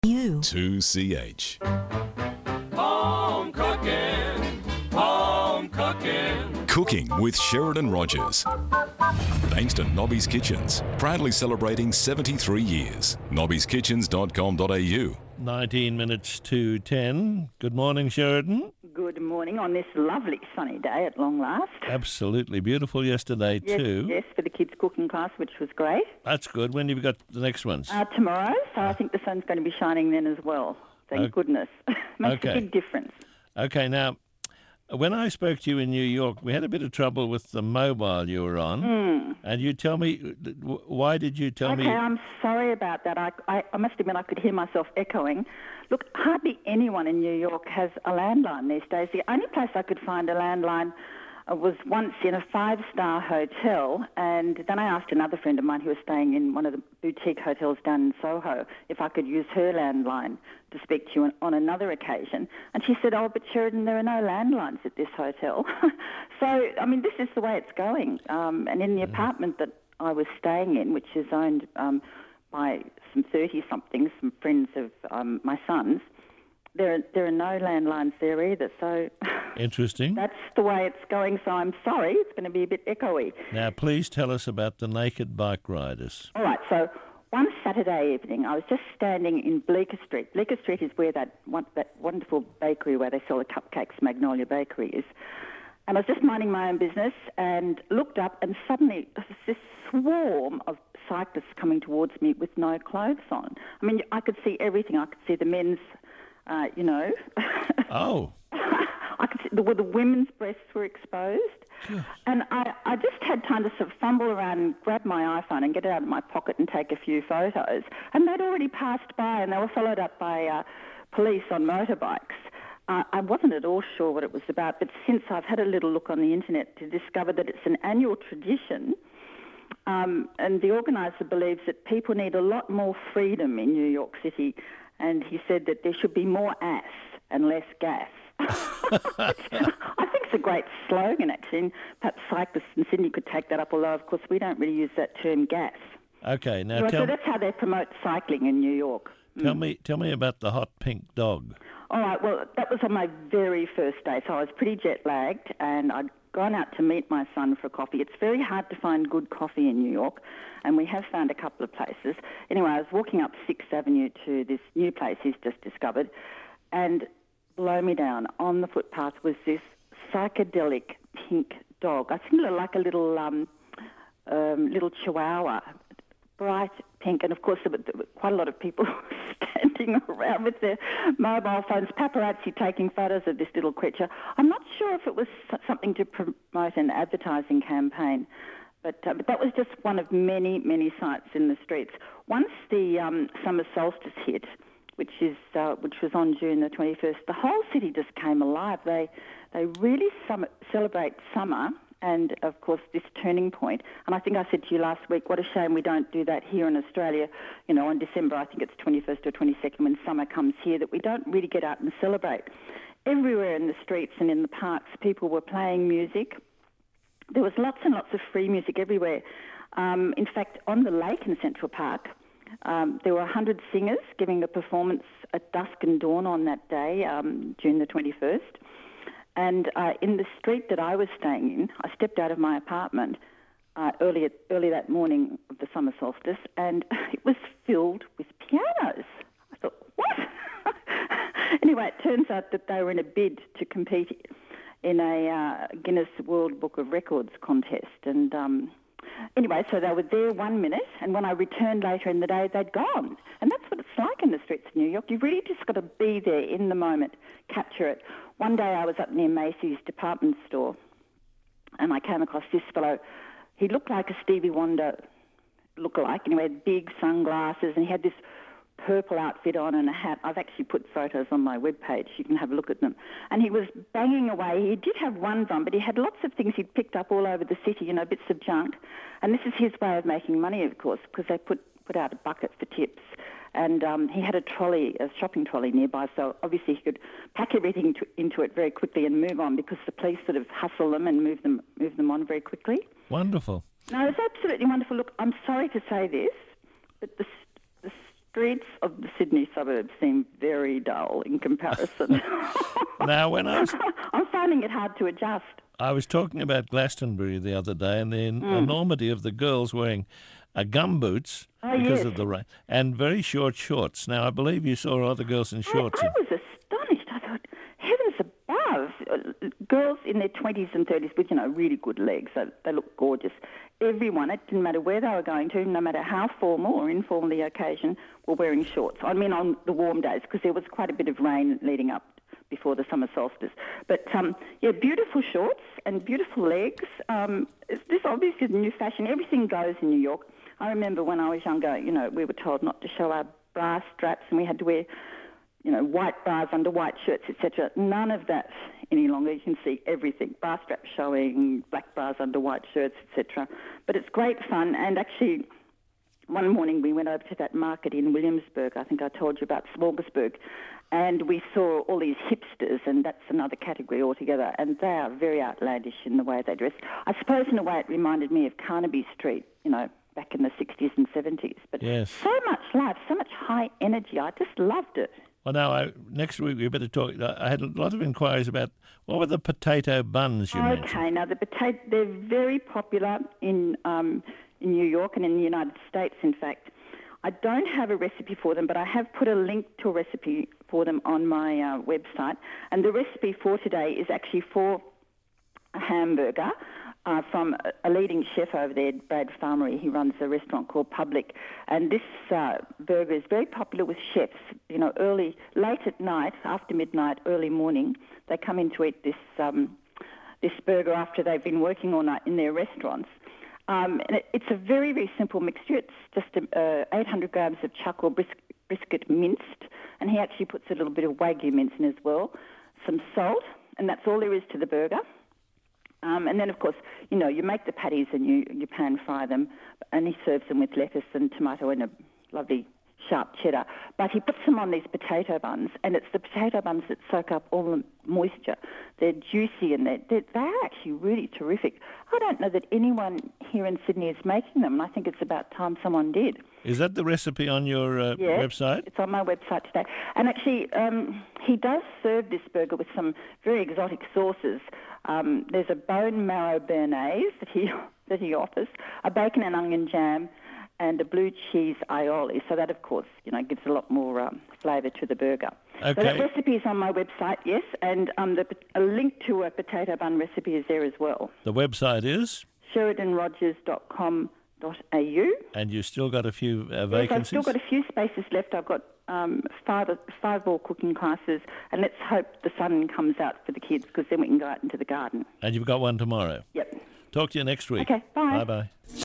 You. 2CH. Home cooking, home cooking. Cooking with Sheridan Rogers. Thanks to Nobby's Kitchens, proudly celebrating 73 years. nobbyskitchens.com.au. 19 minutes to 10. Good morning, Sheridan. Good morning on this lovely sunny day at long last. Absolutely beautiful yesterday too. Yes, for the kids' cooking class, which was great. That's good. When have you got the next ones? Tomorrow, so I think the sun's going to be shining then as well. Thank goodness. Makes a big difference. Okay, now, when I spoke to you in New York, we had a bit of trouble with the mobile you were on. And you tell me, why did you tell me? Okay, I'm sorry about that. I must admit I could hear myself echoing. Look, hardly anyone in New York has a landline these days. The only place I could find a landline was once in a 5-star hotel, and then I asked another friend of mine who was staying in one of the boutique hotels down in Soho if I could use her landline to speak to you on another occasion. And she said, "Oh, but Sheridan, there are no landlines at this hotel." So, I mean, this is the way it's going. And in the apartment that I was staying in, which is owned by some 30-somethings, some friends of my son's, there are no landlines there either. So Interesting. that's the way it's going. So I'm sorry, it's going to be a bit echoey. Now, please tell us about the naked bike riders. All right, so one Saturday evening, I was just standing in Bleecker Street. Bleecker Street is where that wonderful bakery where they sell the cupcakes, Magnolia Bakery, is. And I was just minding my own business and looked up, and suddenly there was this swarm of cyclists coming towards me with no clothes on. I mean, I could see everything. I could see the men's, Oh. I could see the women's breasts were exposed. And I just had time to sort of fumble around and grab my iPhone and get it out of my pocket and take a few photos. And they'd already passed by, and they were followed up by police on motorbikes. I wasn't at all sure what it was about, but since I've had a little look on the internet to discover that it's an annual tradition, and the organiser believes that people need a lot more freedom in New York City, and he said that there should be more ass and less gas. I think it's a great slogan, actually, and perhaps cyclists in Sydney could take that up, although, of course, we don't really use that term gas. Okay, now So tell that's how they promote cycling in New York. me about the hot pink dog. All right, well, that was on my very first day, so I was pretty jet-lagged, and I'd gone out to meet my son for coffee. It's very hard to find good coffee in New York, and we have found a couple of places. Anyway, I was walking up 6th Avenue to this new place he's just discovered, and below me down on the footpath was this psychedelic pink dog. I think it looked like a little chihuahua, bright pink, and of course there were quite a lot of people standing around with their mobile phones, paparazzi taking photos of this little creature. I'm not sure if it was something to promote an advertising campaign, but that was just one of many, many sights in the streets. Once the summer solstice hit, which was on June the 21st, the whole city just came alive. They really celebrate summer and, of course, this turning point. And I think I said to you last week, what a shame we don't do that here in Australia, you know, on December, I think it's 21st or 22nd, when summer comes here, that we don't really get out and celebrate. Everywhere in the streets and in the parks, people were playing music. There was lots and lots of free music everywhere. In fact, on the lake in Central Park, there were 100 singers giving a performance at dusk and dawn on that day, June the 21st. And in the street that I was staying in, I stepped out of my apartment early that morning of the summer solstice, and it was filled with pianos. I thought, what? Anyway, it turns out that they were in a bid to compete in a Guinness World Book of Records contest. And anyway, so they were there 1 minute, and when I returned later in the day, they'd gone. And that's what it's like in the streets of New York. You've really just got to be there in the moment, capture it. One day I was up near Macy's department store, and I came across this fellow. He looked like a Stevie Wonder lookalike, and he had big sunglasses, and he had this purple outfit on and a hat. I've actually put photos on my webpage. You can have a look at them. And he was banging away. He did have one drum, but he had lots of things he'd picked up all over the city, you know, bits of junk. And this is his way of making money, of course, because they put out a bucket for tips. And he had a shopping trolley nearby, so obviously he could pack everything into it very quickly and move on, because the police sort of hustle them and move them on very quickly. Wonderful. No, it's absolutely wonderful. Look, I'm sorry to say this, but the streets of the Sydney suburbs seem very dull in comparison. Now, when I'm finding it hard to adjust. I was talking about Glastonbury the other day and the enormity of the girls wearing gumboots because of the rain and very short shorts. Now, I believe you saw other girls in shorts. I was astonished. I thought, heavens above, girls in their 20s and 30s with, really good legs. They look gorgeous. Everyone, it didn't matter where they were going to, no matter how formal or informal the occasion, were wearing shorts. I mean, on the warm days, because there was quite a bit of rain leading up before the summer solstice. But, beautiful shorts and beautiful legs. This obviously is the new fashion. Everything goes in New York. I remember when I was younger, we were told not to show our bra straps and we had to wear, white bras under white shirts, etc. None of that any longer. You can see everything. Bra straps showing, black bras under white shirts, etc. But it's great fun. And actually, one morning we went over to that market in Williamsburg. I think I told you about Smorgasburg. And we saw all these hipsters, and that's another category altogether, and they are very outlandish in the way they dress. I suppose in a way it reminded me of Carnaby Street, back in the 60s and 70s. But yes. So much life, so much high energy. I just loved it. Well, now, next week we better talk. I had a lot of inquiries about what were the potato buns you mentioned. Okay, now they're very popular in New York and in the United States, in fact. I don't have a recipe for them, but I have put a link to a recipe for them on my website. And the recipe for today is actually for a hamburger from a leading chef over there, Brad Farmery. He runs a restaurant called Public. And this burger is very popular with chefs. Late at night, after midnight, early morning, they come in to eat this burger after they've been working all night in their restaurants. And it's a very, very simple mixture. It's just 800 grams of chuck or brisket minced, and he actually puts a little bit of Wagyu mince in as well, some salt, and that's all there is to the burger. And then, of course, you make the patties and you pan fry them, and he serves them with lettuce and tomato and a lovely sharp cheddar. But he puts them on these potato buns, and it's the potato buns that soak up all the moisture. They're juicy and they're actually really terrific. I don't know that anyone here in Sydney is making them, and I think it's about time someone did. Is that the recipe on your website? It's on my website today. And actually, he does serve this burger with some very exotic sauces. There's a bone marrow béarnaise that he offers, a bacon and onion jam, and a blue cheese aioli. So that, of course, gives a lot more flavour to the burger. Okay. So that recipe is on my website, yes, and a link to a potato bun recipe is there as well. The website is? SheridanRogers.com.au. And you've still got a few vacancies? Yes, I've still got a few spaces left. I've got 5 more cooking classes, and let's hope the sun comes out for the kids, because then we can go out into the garden. And you've got one tomorrow? Yep. Talk to you next week. Okay, bye. Bye-bye.